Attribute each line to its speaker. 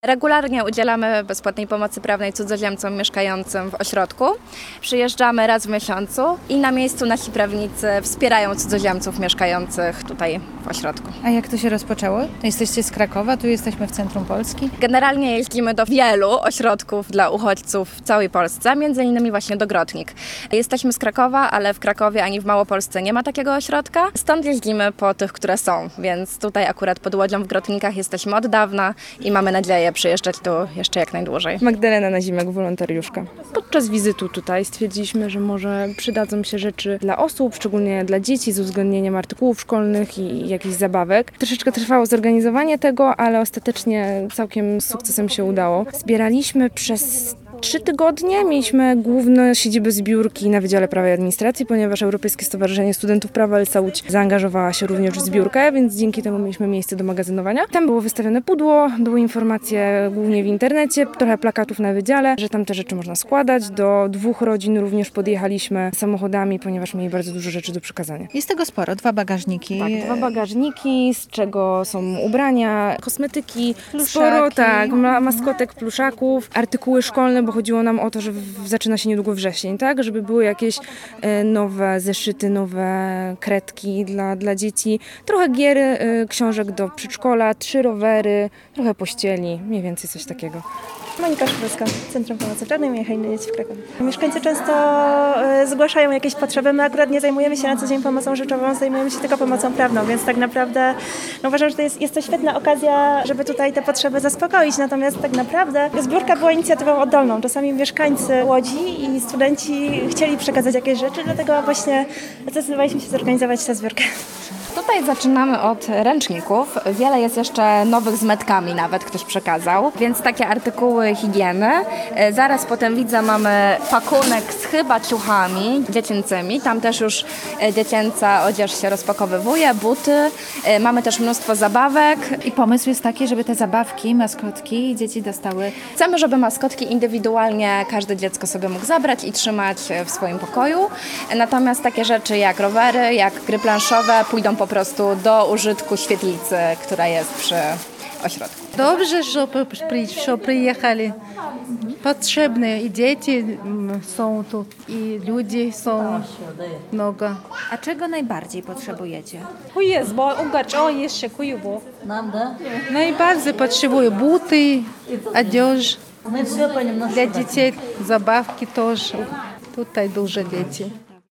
Speaker 1: Regularnie udzielamy bezpłatnej pomocy prawnej cudzoziemcom mieszkającym w ośrodku. Przyjeżdżamy raz w miesiącu i na miejscu nasi prawnicy wspierają cudzoziemców mieszkających tutaj w ośrodku.
Speaker 2: A jak to się rozpoczęło? Jesteście z Krakowa, tu jesteśmy w centrum Polski.
Speaker 1: Generalnie jeździmy do wielu ośrodków dla uchodźców w całej Polsce, między innymi właśnie do Grodnik. Jesteśmy z Krakowa, ale w Krakowie ani w Małopolsce nie ma takiego ośrodka. Stąd jeździmy po tych, które są, więc tutaj akurat pod Łodzią w Grodnikach jesteśmy od dawna i mamy nadzieję przyjeżdżać tu jeszcze jak najdłużej.
Speaker 3: Magdalena Nazimek, wolontariuszka.
Speaker 4: Podczas wizyty tutaj stwierdziliśmy, że może przydadzą się rzeczy dla osób, szczególnie dla dzieci, z uwzględnieniem artykułów szkolnych i jakichś zabawek. Troszeczkę trwało zorganizowanie tego, ale ostatecznie całkiem z sukcesem się udało. Zbieraliśmy przez 3 tygodnie. Mieliśmy główne siedziby zbiórki na Wydziale Prawa i Administracji, ponieważ Europejskie Stowarzyszenie Studentów Prawa LSA Łódź zaangażowała się również w zbiórkę, więc dzięki temu mieliśmy miejsce do magazynowania. Tam było wystawione pudło, były informacje głównie w internecie, trochę plakatów na wydziale, że tam te rzeczy można składać. Do 2 rodzin również podjechaliśmy samochodami, ponieważ mieli bardzo dużo rzeczy do przekazania.
Speaker 2: Jest tego sporo, 2 bagażniki.
Speaker 4: Tak, 2 bagażniki, z czego są ubrania, kosmetyki,
Speaker 2: Pluszaki.
Speaker 4: sporo, tak, maskotek, pluszaków, artykuły szkolne, bo chodziło nam o to, że zaczyna się niedługo wrzesień, tak, żeby były jakieś nowe zeszyty, nowe kredki dla dzieci, trochę gier, książek do przedszkola, 3 rowery, trochę pościeli, mniej więcej coś takiego.
Speaker 5: Monika Szybowska, Centrum Pomocy Prawnej Miechajny Dzieci w Krakowie. Mieszkańcy często zgłaszają jakieś potrzeby. My akurat nie zajmujemy się na co dzień pomocą rzeczową, zajmujemy się tylko pomocą prawną, więc tak naprawdę uważam, że to jest to świetna okazja, żeby tutaj te potrzeby zaspokoić. Natomiast tak naprawdę zbiórka była inicjatywą oddolną. Czasami mieszkańcy Łodzi i studenci chcieli przekazać jakieś rzeczy, dlatego właśnie zdecydowaliśmy się zorganizować tę zbiórkę.
Speaker 1: Tutaj zaczynamy od ręczników. Wiele jest jeszcze nowych z metkami nawet ktoś przekazał, więc takie artykuły higieny. Zaraz potem widzę, mamy pakunek z chyba ciuchami dziecięcymi. Tam też już dziecięca odzież się rozpakowywuje, buty. Mamy też mnóstwo zabawek.
Speaker 2: I pomysł jest taki, żeby te zabawki, maskotki dzieci dostały.
Speaker 1: Chcemy, żeby maskotki indywidualnie każde dziecko sobie mógł zabrać i trzymać w swoim pokoju. Natomiast takie rzeczy jak rowery, jak gry planszowe pójdą po prostu do użytku świetlicy, która jest przy ośrodku.
Speaker 6: Dobrze, że przyjechali. Potrzebne i dzieci są tu, i ludzi są mnogo.
Speaker 2: A czego najbardziej potrzebujecie?
Speaker 6: Najbardziej potrzebuję buty, odzież. Dla dzieci zabawki też. Tutaj dużo dzieci.